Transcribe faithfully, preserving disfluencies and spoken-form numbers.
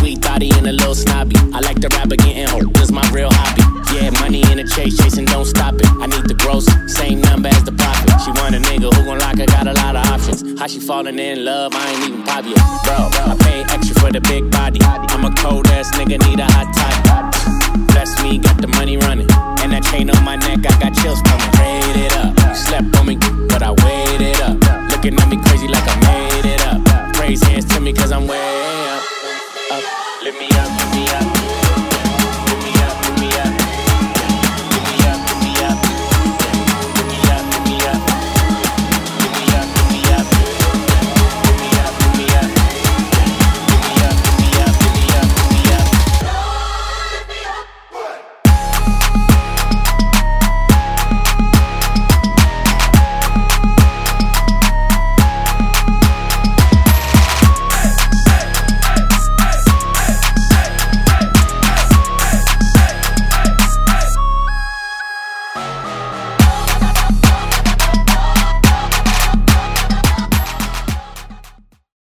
Ugly thotty and a little snobby. I like the rapper getting old, this my real hobby. Yeah, money in the chase, chasing, don't stop it. I need the gross, same number as the profit. She want a nigga who gon' lock her, got a lot of options. How she falling in love, I ain't even pop yet. Bro, I pay extra for the big body. I'm a cold ass nigga, need a hot toddy. Bless me, got the money running. And that chain on my neck, I got chills coming. Prayed it up, slept on me, but I waited up. Looking at me crazy like I made it up. Praise hands to me cause I'm way up, up. Lift me up, lift me up.